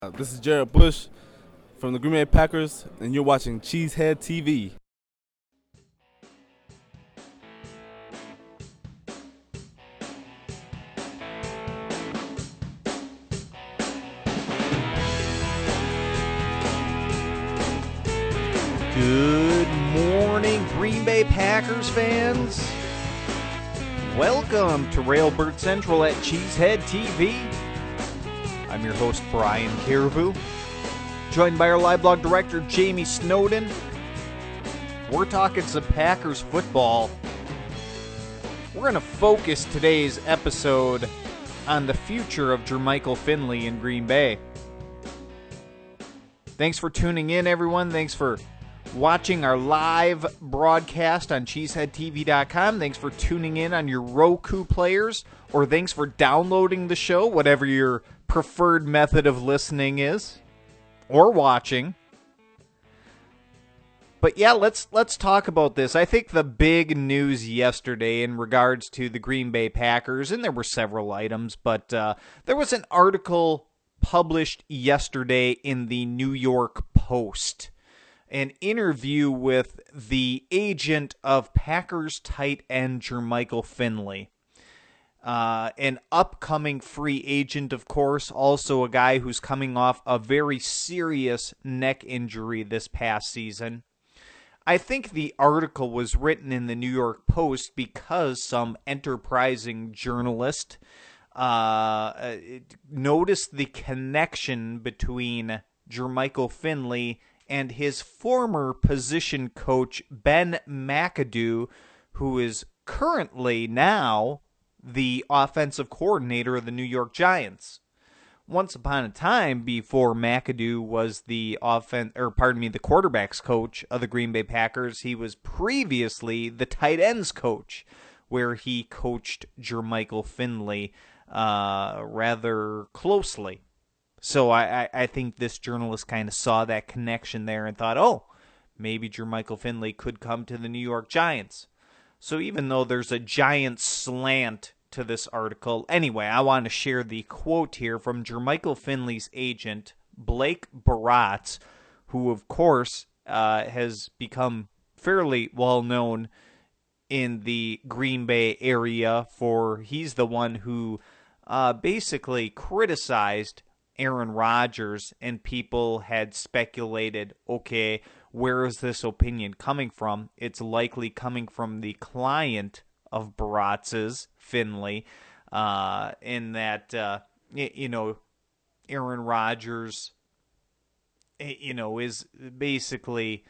This is Jared Bush from the Green Bay Packers, and you're watching Cheesehead TV. Good morning, Green Bay Packers fans. Welcome to Railbird Central at Cheesehead TV. I'm your host, Brian Caribou, joined by our live blog director, Jamie Snowden. We're talking some Packers football. We're going to focus today's episode on the future of Jermichael Finley in Green Bay. Thanks for tuning in, everyone. Thanks for watching our live broadcast on cheeseheadtv.com. Thanks for tuning in on your Roku players, or thanks for downloading the show, whatever your preferred method of listening is, or watching. But yeah, let's talk about this. I think the big news yesterday in regards to the Green Bay Packers, and there were several items, but there was an article published yesterday in the New York Post. An interview with the agent of Packers tight end Jermichael Finley. An upcoming free agent, of course, also a guy who's coming off a very serious neck injury this past season. I think the article was written in the New York Post because some enterprising journalist noticed the connection between Jermichael Finley and his former position coach, Ben McAdoo, who is currently now the offensive coordinator of the New York Giants. Once upon a time, before McAdoo was the quarterback's coach of the Green Bay Packers, he was previously the tight ends coach, where he coached Jermichael Finley rather closely. So I think this journalist kind of saw that connection there and thought, oh, maybe Jermichael Finley could come to the New York Giants. So even though there's a giant slant to this article, anyway, I want to share the quote here from Jermichael Finley's agent, Blake Baratz, who, of course, has become fairly well known in the Green Bay area he's the one who basically criticized Aaron Rodgers, and people had speculated, okay, where is this opinion coming from? It's likely coming from the client of Baratz's, Finley, in that, Aaron Rodgers, is basically,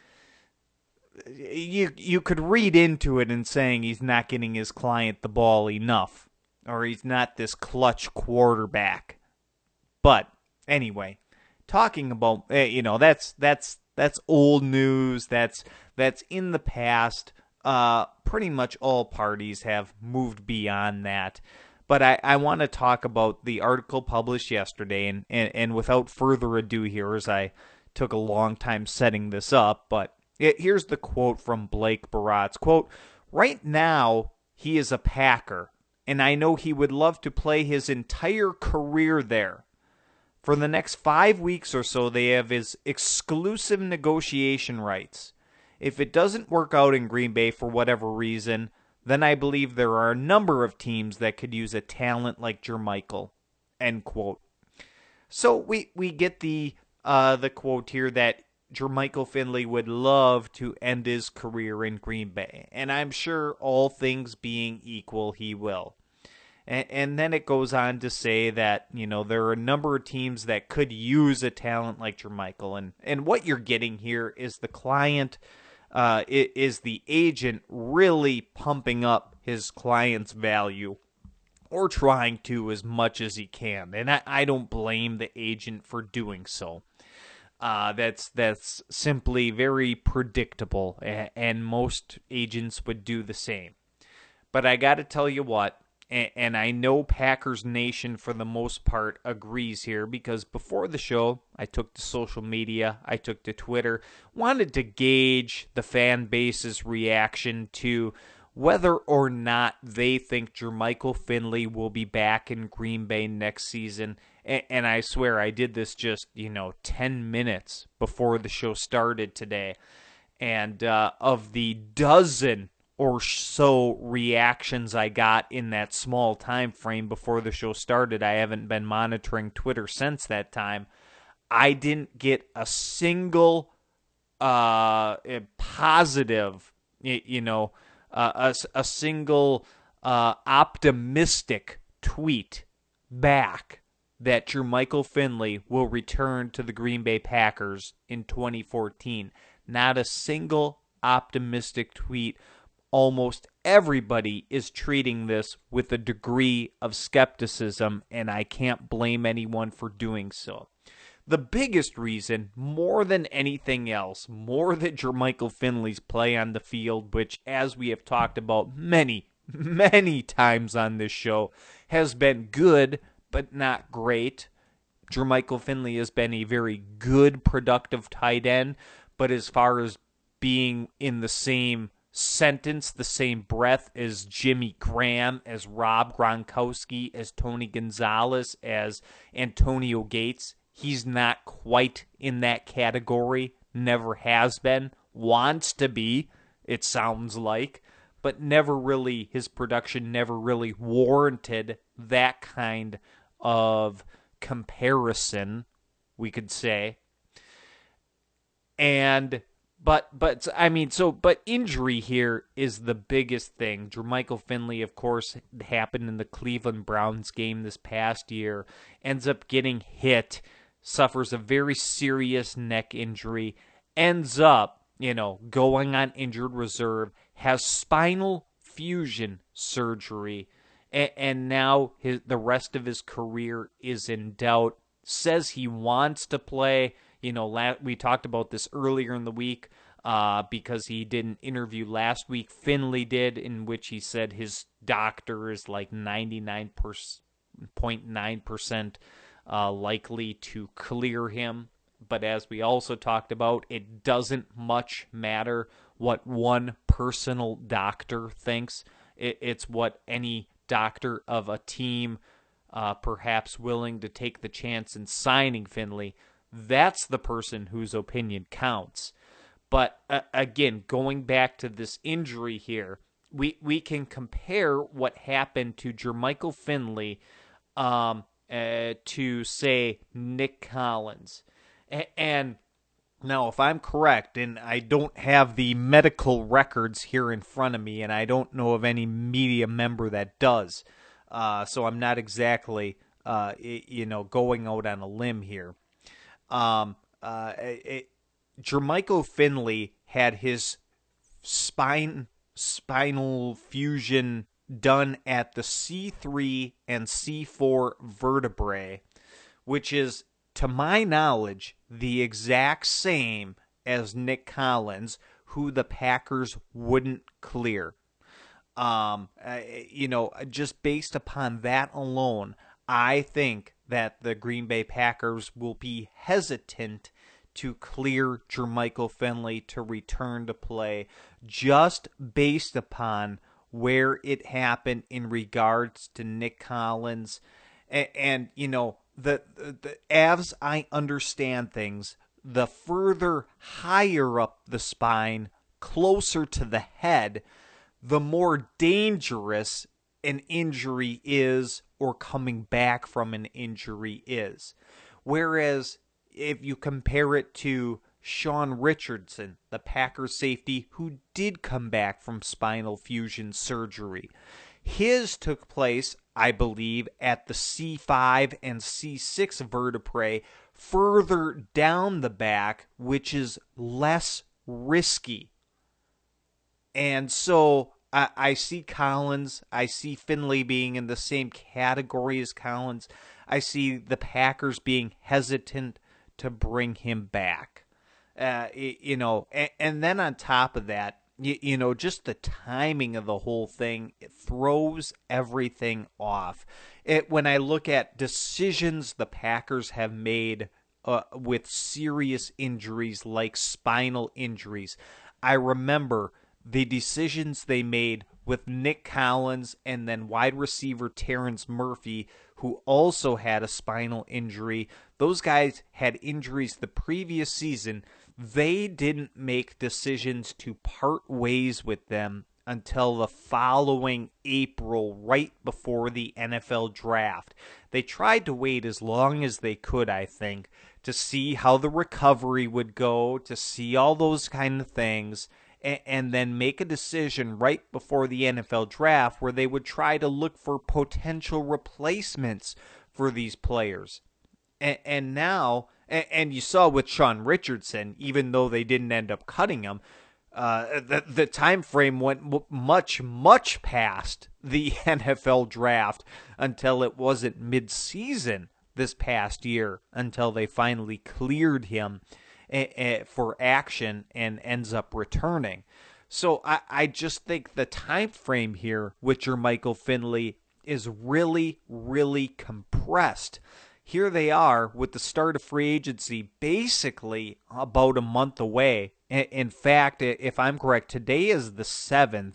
you could read into it in saying he's not getting his client the ball enough, or he's not this clutch quarterback. But anyway, talking about that's old news. That's in the past. Pretty much all parties have moved beyond that. But I want to talk about the article published yesterday, and without further ado here, as I took a long time setting this up, but here's the quote from Blake Baratz. Quote, "Right now, he is a Packer, and I know he would love to play his entire career there. For the next 5 weeks or so, they have his exclusive negotiation rights. If it doesn't work out in Green Bay for whatever reason, then I believe there are a number of teams that could use a talent like Jermichael." End quote. So we get the quote here that Jermichael Finley would love to end his career in Green Bay, and I'm sure, all things being equal, he will. And then it goes on to say that, there are a number of teams that could use a talent like Jermichael. And what you're getting here is the client, is the agent really pumping up his client's value, or trying to as much as he can. And I don't blame the agent for doing so. That's simply very predictable, and most agents would do the same. But I got to tell you what, and I know Packers Nation for the most part agrees here, because before the show, I took to social media, I took to Twitter, wanted to gauge the fan base's reaction to whether or not they think Jermichael Finley will be back in Green Bay next season and I swear I did this just, 10 minutes before the show started today. And of the dozen or so reactions I got in that small time frame before the show started, I haven't been monitoring Twitter since that time. I didn't get a single positive, a single optimistic tweet back that Jermichael Finley will return to the Green Bay Packers in 2014. Not a single optimistic tweet. Almost everybody is treating this with a degree of skepticism, and I can't blame anyone for doing so. The biggest reason, more than anything else, more than Jermichael Finley's play on the field, which, as we have talked about many times on this show, has been good, but not great. Jermichael Finley has been a very good, productive tight end, but as far as being in the same sentence, the same breath as Jimmy Graham, as Rob Gronkowski, as Tony Gonzalez, as Antonio Gates, he's not quite in that category, never has been, wants to be, it sounds like, but never really, his production never really warranted that kind of comparison, we could say. But injury here is the biggest thing. Jermichael Finley, of course, happened in the Cleveland Browns game this past year, ends up getting hit, suffers a very serious neck injury, ends up, going on injured reserve, has spinal fusion surgery, and now the rest of his career is in doubt. Says he wants to play. We talked about this earlier in the week because he did an interview last week. Finley did, in which he said his doctor is like 99.9% likely to clear him. But as we also talked about, it doesn't much matter what one personal doctor thinks. It's what any doctor of a team, perhaps willing to take the chance in signing Finley, that's the person whose opinion counts. But again, going back to this injury here, we can compare what happened to Jermichael Finley to, say, Nick Collins. And now, if I'm correct, and I don't have the medical records here in front of me, and I don't know of any media member that does, so I'm not exactly, going out on a limb here. Jermichael Finley had his spinal fusion done at the C3 and C4 vertebrae, which is, to my knowledge, the exact same as Nick Collins, who the Packers wouldn't clear. Just based upon that alone, I think that the Green Bay Packers will be hesitant to clear Jermichael Finley to return to play, just based upon where it happened in regards to Nick Collins. And as I understand things, the further higher up the spine, closer to the head, the more dangerous an injury is, or coming back from an injury is. Whereas if you compare it to Sean Richardson, the Packers safety who did come back from spinal fusion surgery, his took place, I believe, at the C5 and C6 vertebrae, further down the back, which is less risky. And so I see Collins, I see Finley being in the same category as Collins. I see the Packers being hesitant to bring him back. And then on top of that, just the timing of the whole thing, it throws everything off. When I look at decisions the Packers have made with serious injuries like spinal injuries, I remember the decisions they made with Nick Collins and then wide receiver Terrence Murphy, who also had a spinal injury. Those guys had injuries the previous season. They didn't make decisions to part ways with them until the following April, right before the NFL draft. They tried to wait as long as they could, I think, to see how the recovery would go, to see all those kind of things, and then make a decision right before the NFL draft where they would try to look for potential replacements for these players. And now, and you saw with Sean Richardson, even though they didn't end up cutting him, the time frame went much past the NFL draft until it wasn't mid-season this past year until they finally cleared him for action and ends up returning. So I just think the time frame here with Jermichael Finley is really, really compressed. Here they are with the start of free agency basically about a month away. In fact, if I'm correct, today is the 7th.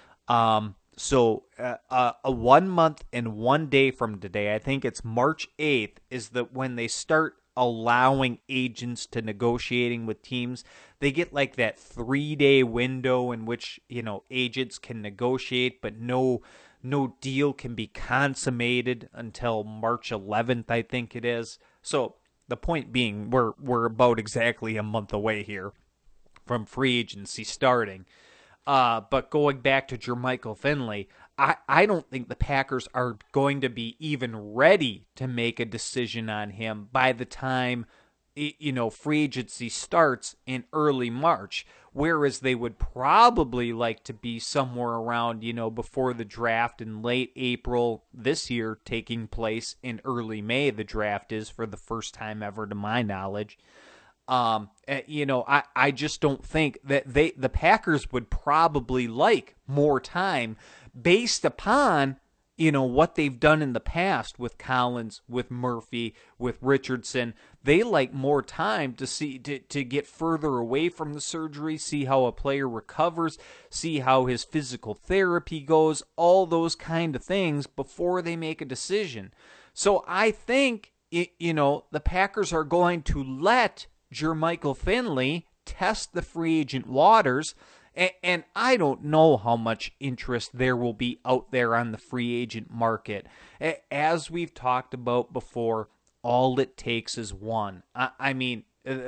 So a 1 month and 1 day from today, I think it's March 8th, is when they start allowing agents to negotiating with teams. They get like that 3-day window in which, agents can negotiate, but no deal can be consummated until March 11th, I think it is. So the point being, we're about exactly a month away here from free agency starting. But going back to Jermichael Finley, I don't think the Packers are going to be even ready to make a decision on him by the time free agency starts in early March, whereas they would probably like to be somewhere around, before the draft in late April this year, taking place in early May. The draft is for the first time ever, to my knowledge. I just don't think that the Packers would probably like more time based upon, what they've done in the past with Collins, with Murphy, with Richardson. They like more time to get further away from the surgery, see how a player recovers, see how his physical therapy goes, all those kind of things before they make a decision. So I think, the Packers are going to let Jermichael Finley test the free agent waters, and I don't know how much interest there will be out there on the free agent market. As we've talked about before, all it takes is one. I mean,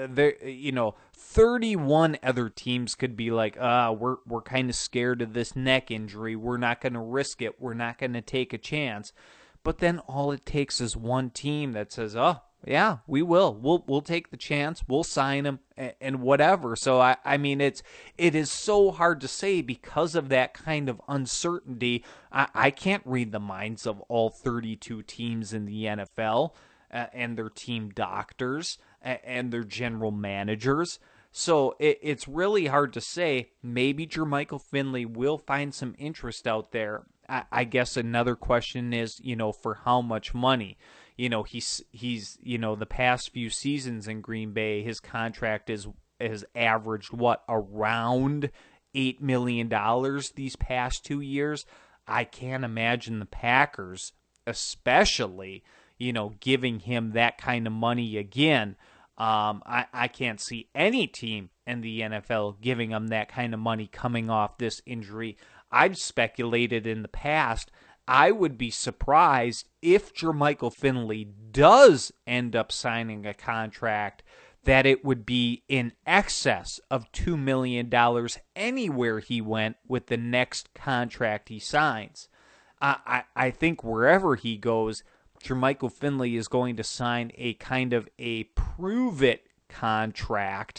31 other teams could be like, we're kind of scared of this neck injury. We're not going to risk it. We're not going to take a chance. But then all it takes is one team that says, yeah, we will. We'll take the chance. We'll sign him and whatever. So I mean, it is so hard to say because of that kind of uncertainty. I can't read the minds of all 32 teams in the NFL and their team doctors and their general managers. So it's really hard to say. Maybe Jermichael Finley will find some interest out there. I guess another question is, for how much money? He's the past few seasons in Green Bay, his contract has averaged around $8 million these past 2 years. I can't imagine the Packers, especially, giving him that kind of money again. I can't see any team in the NFL giving him that kind of money coming off this injury. I've speculated in the past, I would be surprised if Jermichael Finley does end up signing a contract that it would be in excess of $2 million anywhere he went with the next contract he signs. I think wherever he goes, Jermichael Finley is going to sign a kind of a prove-it contract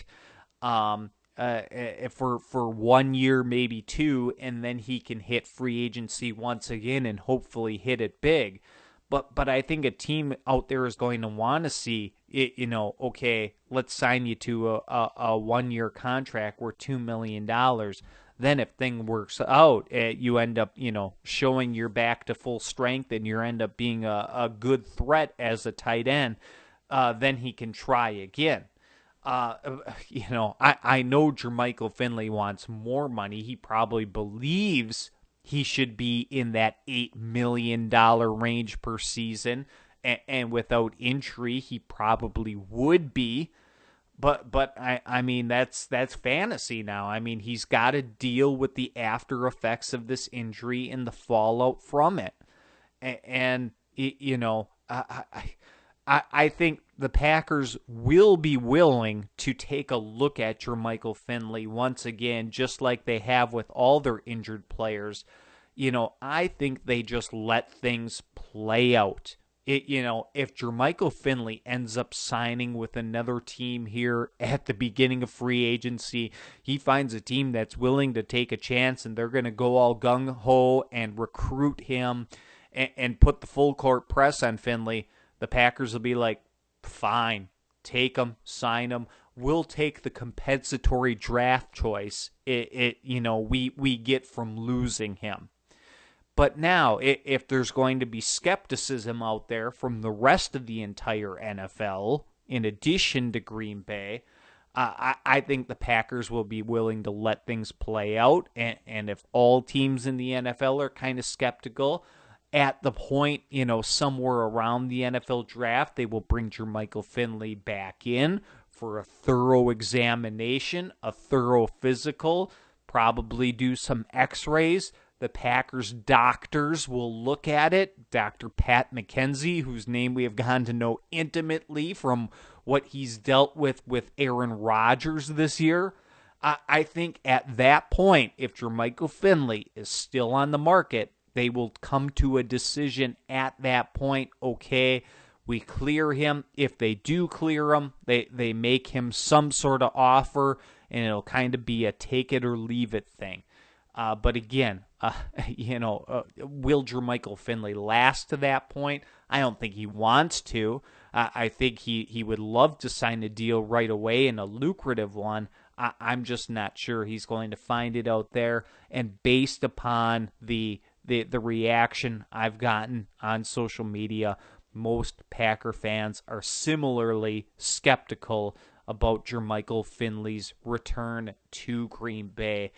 for 1 year, maybe 2, and then he can hit free agency once again and hopefully hit it big. But I think a team out there is going to want to see it, okay, let's sign you to a 1 year contract worth $2 million. Then if thing works out, you end up, showing you're back to full strength and you end up being a good threat as a tight end, then he can try again. I know Jermichael Finley wants more money. He probably believes he should be in that $8 million range per season. And without injury, he probably would be. But I mean, that's fantasy now. I mean, he's got to deal with the after effects of this injury and the fallout from it. And you know, I think the Packers will be willing to take a look at Jermichael Finley once again, just like they have with all their injured players. You know, I think they just let things play out. You know, if Jermichael Finley ends up signing with another team here at the beginning of free agency, he finds a team that's willing to take a chance and they're going to go all gung-ho and recruit him and put the full court press on Finley, the Packers will be like, fine, take him, sign him. We'll take the compensatory draft choice we get from losing him. But now, if there's going to be skepticism out there from the rest of the entire NFL, in addition to Green Bay, I think the Packers will be willing to let things play out. And if all teams in the NFL are kind of skeptical, at the point, somewhere around the NFL draft, they will bring Jermichael Finley back in for a thorough examination, a thorough physical, probably do some x-rays. The Packers doctors will look at it. Dr. Pat McKenzie, whose name we have gotten to know intimately from what he's dealt with Aaron Rodgers this year. I think at that point, if Jermichael Finley is still on the market, they will come to a decision at that point. Okay, we clear him. If they do clear him, they make him some sort of offer, and it'll kind of be a take it or leave it thing. But again, will Jermichael Finley last to that point? I don't think he wants to. I think he would love to sign a deal right away, and a lucrative one. I'm just not sure he's going to find it out there. And based upon the reaction I've gotten on social media, most Packer fans are similarly skeptical about Jermichael Finley's return to Green Bay.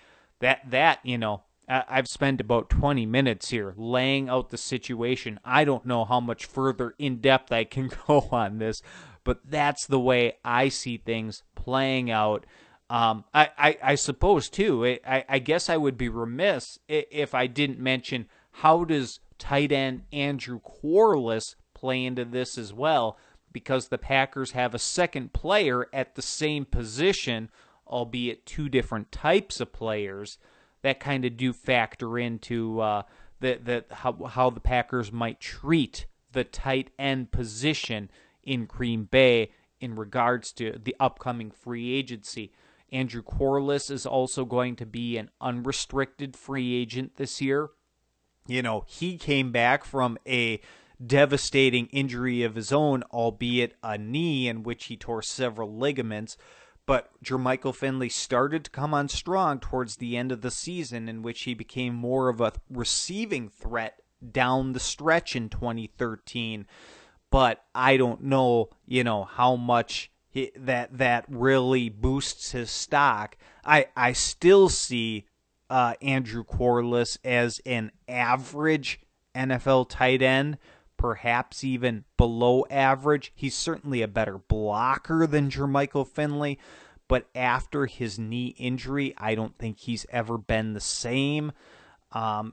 I've spent about 20 minutes here laying out the situation. I don't know how much further in depth I can go on this, but that's the way I see things playing out. I suppose, too, I guess I would be remiss if I didn't mention, how does tight end Andrew Quarless play into this as well? Because the Packers have a second player at the same position, albeit two different types of players, that kind of do factor into how the Packers might treat the tight end position in Green Bay in regards to the upcoming free agency. Andrew Quarless is also going to be an unrestricted free agent this year. He came back from a devastating injury of his own, albeit a knee in which he tore several ligaments. But Jermichael Finley started to come on strong towards the end of the season, in which he became more of a receiving threat down the stretch in 2013. But I don't know, how much that really boosts his stock. I still see Andrew Quarless as an average NFL tight end, perhaps even below average. He's certainly a better blocker than Jermichael Finley, but after his knee injury, I don't think he's ever been the same. Could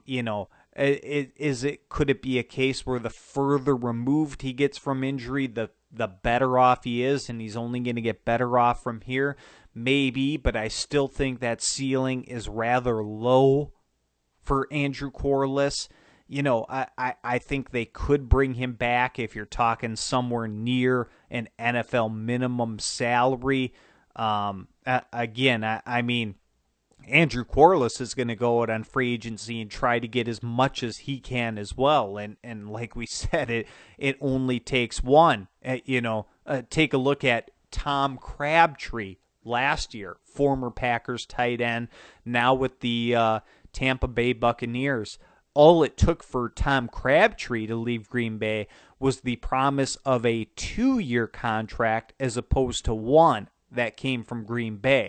it be a case where the further removed he gets from injury, the better off he is, and he's only going to get better off from here? Maybe, but I still think that ceiling is rather low for Andrew Quarless. I think they could bring him back if you're talking somewhere near an NFL minimum salary. Again, I mean, Andrew Quarless is going to go out on free agency and try to get as much as he can as well. And like we said, it only takes one. Take a look at Tom Crabtree last year, former Packers tight end, now with the Tampa Bay Buccaneers. All it took for Tom Crabtree to leave Green Bay was the promise of a 2-year contract as opposed to one that came from Green Bay.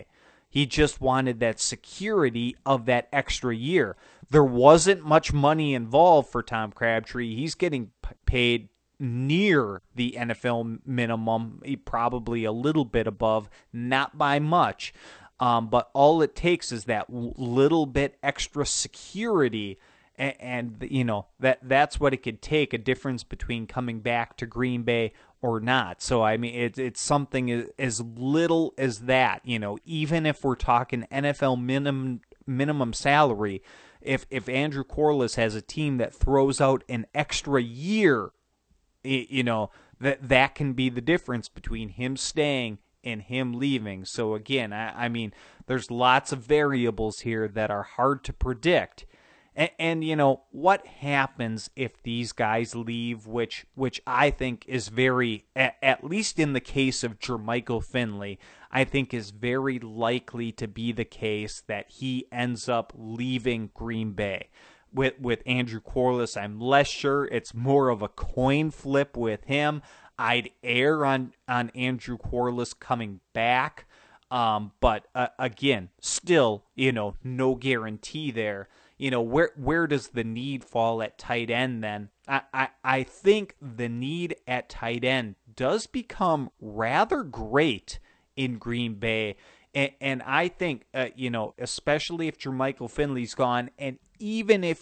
He just wanted that security of that extra year. There wasn't much money involved for Tom Crabtree. He's getting paid near the NFL minimum, probably a little bit above, not by much. But all it takes is that little bit extra security, and you know that's what it could take, a difference between coming back to Green Bay or not. So I mean, it's something as little as that. You know, even if we're talking NFL minimum salary, if Andrew Corliss has a team that throws out an extra year, you know, that can be the difference between him staying and him leaving. So again, I mean, there's lots of variables here that are hard to predict. And you know, what happens if these guys leave, which I think is very, at least in the case of Jermichael Finley, I think is very likely to be the case that he ends up leaving Green Bay. With Andrew Corliss, I'm less sure. It's more of a coin flip with him. I'd err on Andrew Corliss coming back. But again, still, you know, no guarantee there. You know, where does the need fall at tight end then? I think the need at tight end does become rather great in Green Bay. And I think, you know, especially if Jermichael Finley's gone, and even if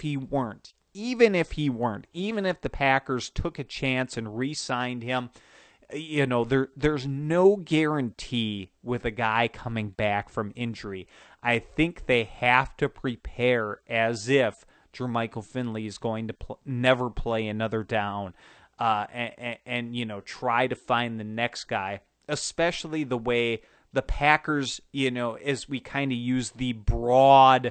the Packers took a chance and re-signed him, you know, there's no guarantee with a guy coming back from injury. I think they have to prepare as if Jermichael Finley is going to never play another down, and you know, try to find the next guy, especially the way the Packers, you know, as we kind of use the broad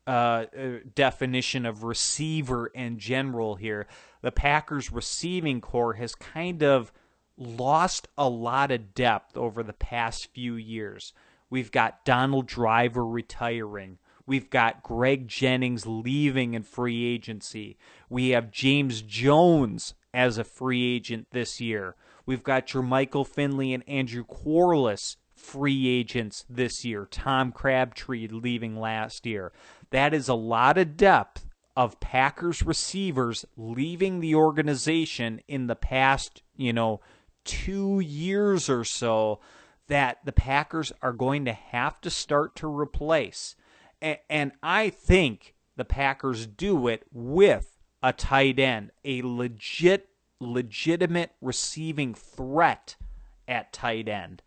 definition of receiver in general here, the Packers receiving core has kind of lost a lot of depth over the past few years. We've got Donald Driver retiring. We've got Greg Jennings leaving in free agency. We have James Jones as a free agent this year. We've got Jermichael Finley and Andrew Corliss free agents this year. Tom Crabtree leaving last year. That is a lot of depth of Packers receivers leaving the organization in the past, you know, 2 years or so, that the Packers are going to have to start to replace. And I think the Packers do it with a tight end, a legitimate receiving threat at tight end.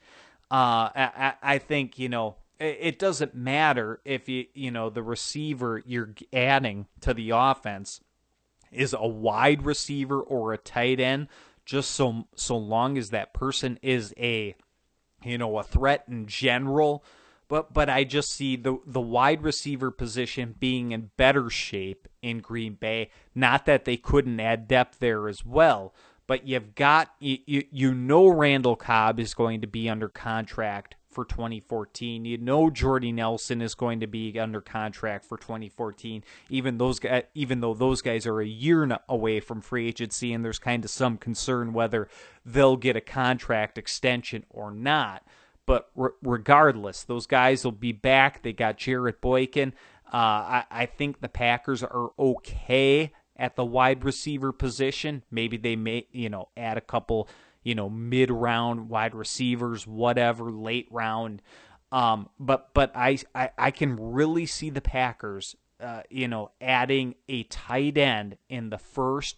I think, you know, it doesn't matter if you know, the receiver you're adding to the offense is a wide receiver or a tight end, just so long as that person is a, you know, a threat in general. But I just see the wide receiver position being in better shape in Green Bay. Not that they couldn't add depth there as well, but you've got, you know, Randall Cobb is going to be under contract for 2014. You know Jordy Nelson is going to be under contract for 2014, even though those guys are a year away from free agency, and there's kind of some concern whether they'll get a contract extension or not. But regardless, those guys will be back. They got Jarrett Boykin. I think the Packers are okay at the wide receiver position. Maybe they may, you know, add a couple, you know, mid-round wide receivers, whatever, late round. But I can really see the Packers, you know, adding a tight end in the first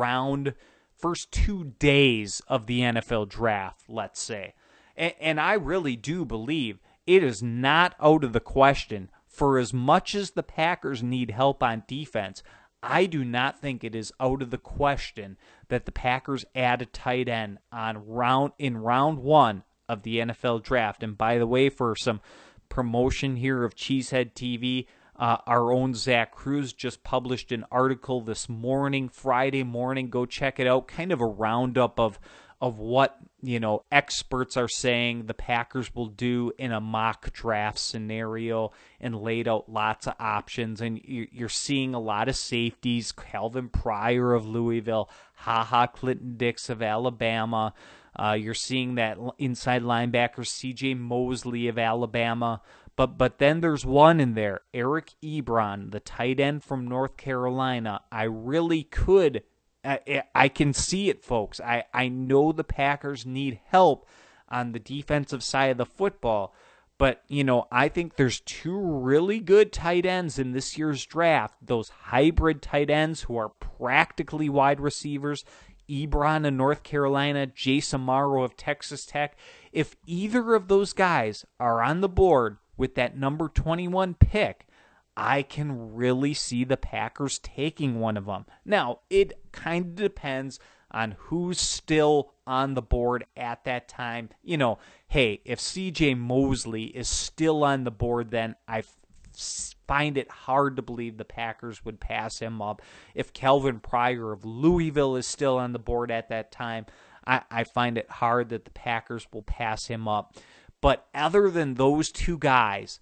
2 days of the NFL draft, let's say. And I really do believe it is not out of the question, for as much as the Packers need help on defense, I do not think it is out of the question that the Packers add a tight end in round 1 of the NFL draft. And by the way, for some promotion here of Cheesehead TV, our own Zach Cruz just published an article this morning, Friday morning. Go check it out. Kind of a roundup of what, you know, experts are saying the Packers will do in a mock draft scenario, and laid out lots of options. And you're seeing a lot of safeties: Calvin Pryor of Louisville, Clinton Dix of Alabama, You're seeing that inside linebacker C.J. Mosley of Alabama. But then there's one in there, Eric Ebron, the tight end from North Carolina. I really could. I can see it, folks. I know the Packers need help on the defensive side of the football. But, I think there's two really good tight ends in this year's draft. Those hybrid tight ends who are practically wide receivers. Ebron of North Carolina, Jace Amaro of Texas Tech. If either of those guys are on the board with that number 21 pick, I can really see the Packers taking one of them. Now, it kind of depends on who's still on the board at that time. Hey, if C.J. Mosley is still on the board, then I find it hard to believe the Packers would pass him up. If Calvin Pryor of Louisville is still on the board at that time, I find it hard that the Packers will pass him up. But other than those two guys,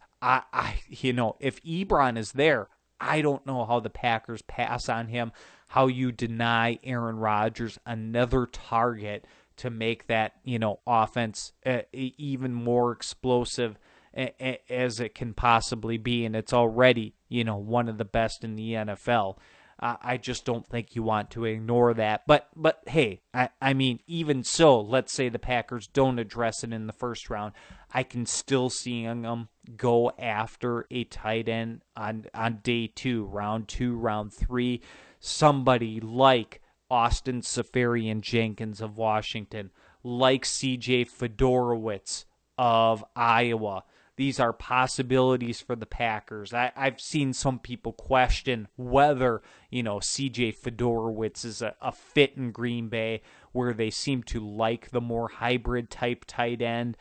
if Ebron is there, I don't know how the Packers pass on him, how you deny Aaron Rodgers another target to make that, offense even more explosive as it can possibly be. And it's already, one of the best in the NFL. I just don't think you want to ignore that. But hey, I mean, even so, let's say the Packers don't address it in the first round. I can still see them go after a tight end on day 2, round 2, round 3. Somebody like Austin Seferian-Jenkins of Washington, like C.J. Fedorowicz of Iowa. These are possibilities for the Packers. I've seen some people question whether, C.J. Fedorowicz is a fit in Green Bay, where they seem to like the more hybrid type tight end.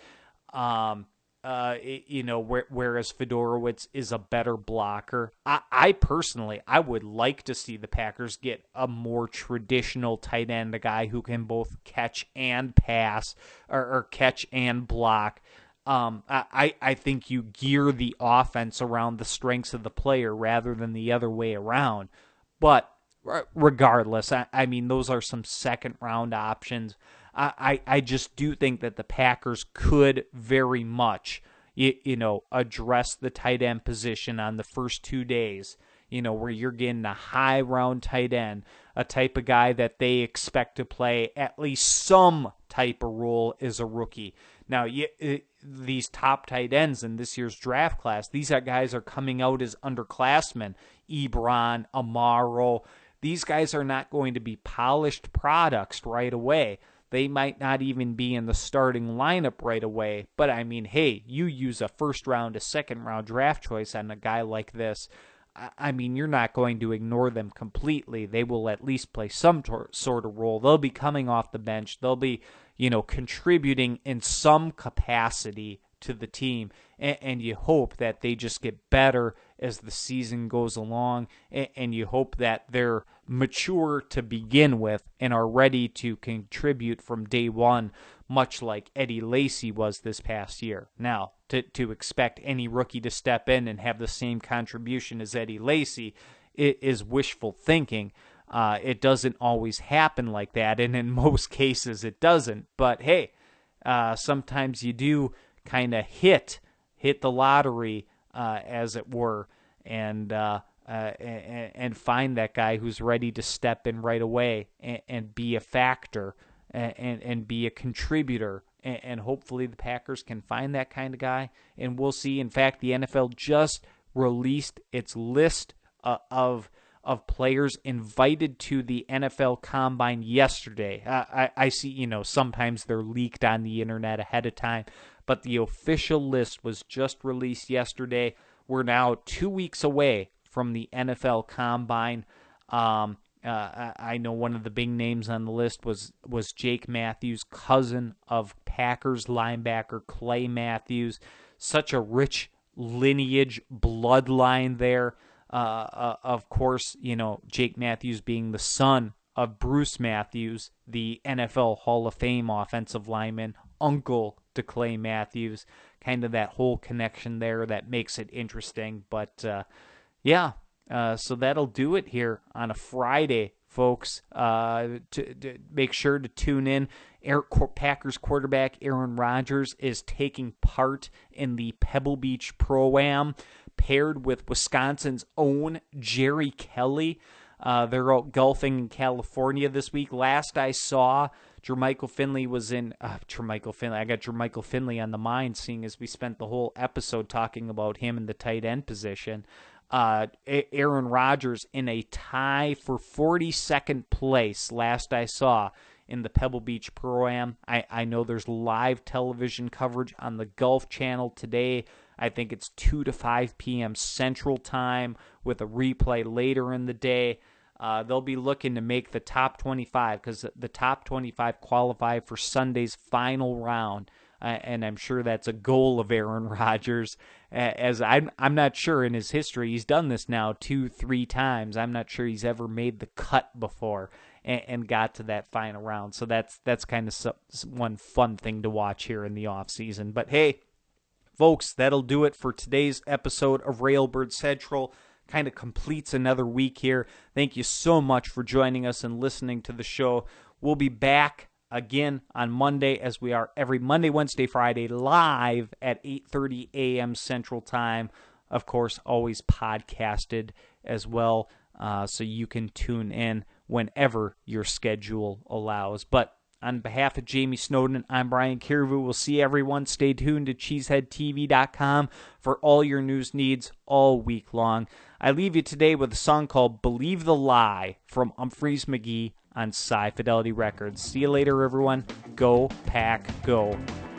Whereas Fedorowicz is a better blocker. I personally would like to see the Packers get a more traditional tight end, a guy who can both catch and pass, or catch and block. I think you gear the offense around the strengths of the player rather than the other way around. But regardless, I mean, those are some second-round options. I just do think that the Packers could very much, address the tight end position on the first 2 days, where you're getting a high-round tight end, a type of guy that they expect to play at least some type of role as a rookie. Now, these top tight ends in this year's draft class, these guys are coming out as underclassmen. Ebron, Amaro, these guys are not going to be polished products right away. They might not even be in the starting lineup right away. But, I mean, hey, you use a first-round, a second-round draft choice on a guy like this. I mean, you're not going to ignore them completely. They will at least play some sort of role. They'll be coming off the bench. They'll be, contributing in some capacity to the team. And you hope that they just get better as the season goes along. And you hope that they're mature to begin with and are ready to contribute from day one, much like Eddie Lacy was this past year. Now, to expect any rookie to step in and have the same contribution as Eddie Lacy is wishful thinking. It doesn't always happen like that, and in most cases it doesn't. But hey, sometimes you do kind of hit the lottery, as it were, and find that guy who's ready to step in right away and be a factor and be a contributor. And hopefully the Packers can find that kind of guy, and we'll see. In fact, the NFL just released its list of players invited to the NFL Combine yesterday. I see, sometimes they're leaked on the internet ahead of time, but the official list was just released yesterday. We're now 2 weeks away from the NFL Combine. I know one of the big names on the list was Jake Matthews, cousin of Packers linebacker Clay Matthews. Such a rich lineage, bloodline there. Of course, Jake Matthews being the son of Bruce Matthews, the NFL Hall of Fame offensive lineman, uncle to Clay Matthews. Kind of that whole connection there that makes it interesting. But, so that'll do it here on a Friday, folks. To make sure to tune in Packers quarterback Aaron Rodgers is taking part in the Pebble Beach Pro-Am, paired with Wisconsin's own Jerry Kelly. They're out golfing in California this week. Last I saw, Jermichael Finley was in... Jermichael Finley. I got Jermichael Finley on the mind, seeing as we spent the whole episode talking about him in the tight end position. Aaron Rodgers in a tie for 42nd place, last I saw, in the Pebble Beach Pro-Am. I know there's live television coverage on the Golf Channel today. I think it's 2 to 5 p.m. Central Time with a replay later in the day. They'll be looking to make the top 25 because the top 25 qualify for Sunday's final round. And I'm sure that's a goal of Aaron Rodgers, as I'm not sure in his history. He's done this now 2-3 times. I'm not sure he's ever made the cut before and got to that final round. So that's kind of one fun thing to watch here in the offseason. But hey, folks, that'll do it for today's episode of Railbird Central. Kind of completes another week here. Thank you so much for joining us and listening to the show. We'll be back again on Monday, as we are every Monday, Wednesday, Friday, live at 8:30 a.m. Central Time. Of course, always podcasted as well, so you can tune in whenever your schedule allows. But on behalf of Jamie Snowden, I'm Brian Kirivu. We'll see everyone. Stay tuned to CheeseheadTV.com for all your news needs all week long. I leave you today with a song called Believe the Lie from Umphrey's McGee on Sci Fidelity Records. See you later, everyone. Go Pack Go.